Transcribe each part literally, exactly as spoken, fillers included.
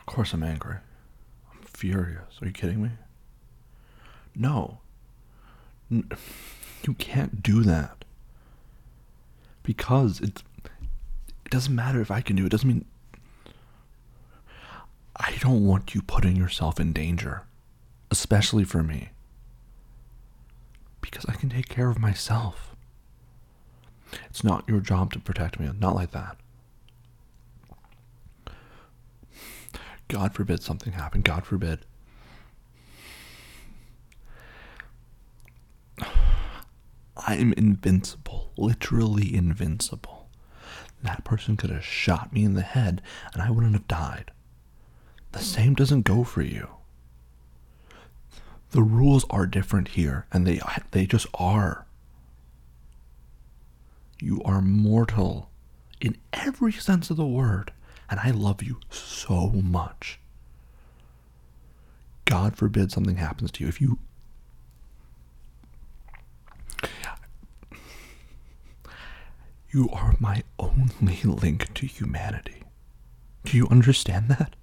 Of course I'm angry. I'm furious. Are you kidding me? No. N- you can't do that. Because it, it doesn't matter if I can do it. It doesn't mean... I don't want you putting yourself in danger. Especially for me. Because I can take care of myself. It's not your job to protect me. Not like that. God forbid something happen. God forbid. I'm invincible. Literally invincible. That person could have shot me in the head and I wouldn't have died. The same doesn't go for you. The rules are different here, and they they just are. You are mortal in every sense of the word, and I love you so much. God forbid something happens to you. If you... You are my only link to humanity. Do you understand that?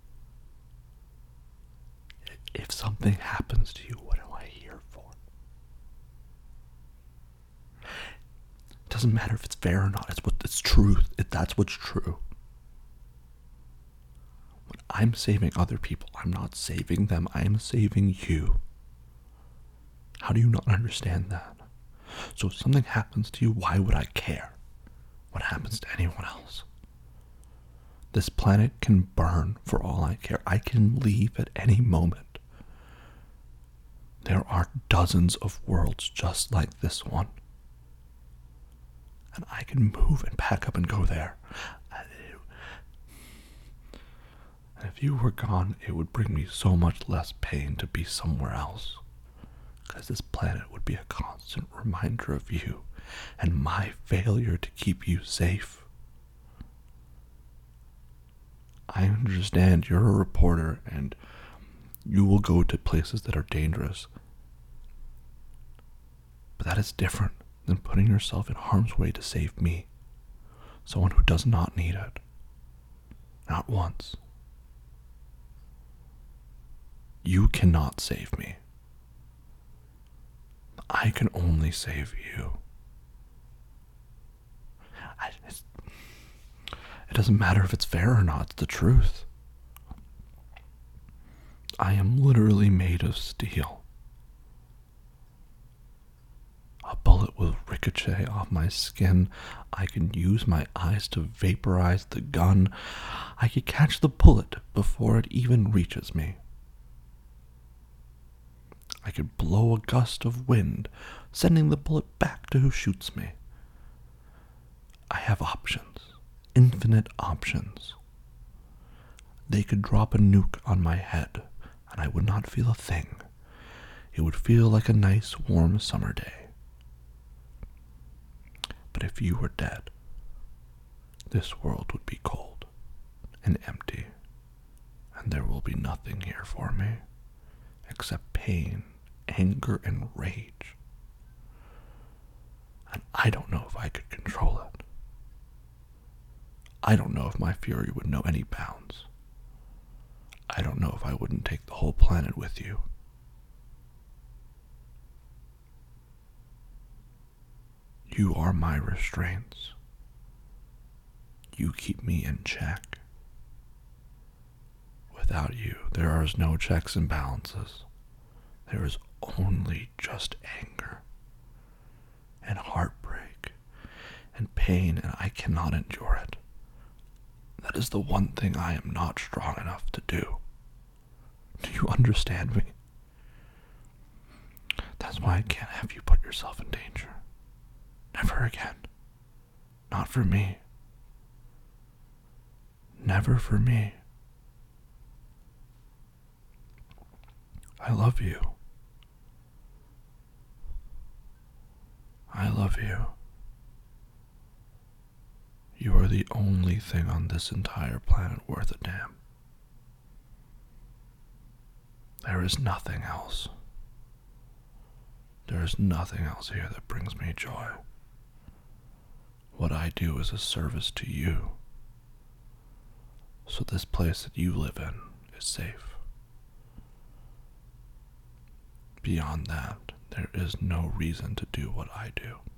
If something happens to you, what am I here for? It doesn't matter if it's fair or not. It's what it's truth. It, that's what's true. When I'm saving other people, I'm not saving them. I am saving you. How do you not understand that? So if something happens to you, why would I care what happens to anyone else? This planet can burn for all I care. I can leave at any moment. There are dozens of worlds just like this one. And I can move and pack up and go there. And if you were gone, it would bring me so much less pain to be somewhere else. Because this planet would be a constant reminder of you and my failure to keep you safe. I understand you're a reporter and you will go to places that are dangerous. But that is different than putting yourself in harm's way to save me. Someone who does not need it. Not once. You cannot save me. I can only save you. I, it doesn't matter if it's fair or not, it's the truth. I am literally made of steel. A bullet will ricochet off my skin. I can use my eyes to vaporize the gun. I can catch the bullet before it even reaches me. I could blow a gust of wind, sending the bullet back to who shoots me. I have options. Infinite options. They could drop a nuke on my head, and I would not feel a thing. It would feel like a nice, warm summer day. But if you were dead, this world would be cold and empty, and there will be nothing here for me except pain, anger, and rage. And I don't know if I could control it. I don't know if my fury would know any bounds. I don't know if I wouldn't take the whole planet with you. You are my restraints. You keep me in check. Without you, there is no checks and balances. There is only just anger and heartbreak and pain, and I cannot endure it. That is the one thing I am not strong enough to do. Do you understand me? That's why I can't have you put yourself in danger. Never again. Not for me. Never for me. I love you. I love you. You are the only thing on this entire planet worth a damn. There is nothing else. There is nothing else here that brings me joy. What I do is a service to you. So this place that you live in is safe. Beyond that, there is no reason to do what I do.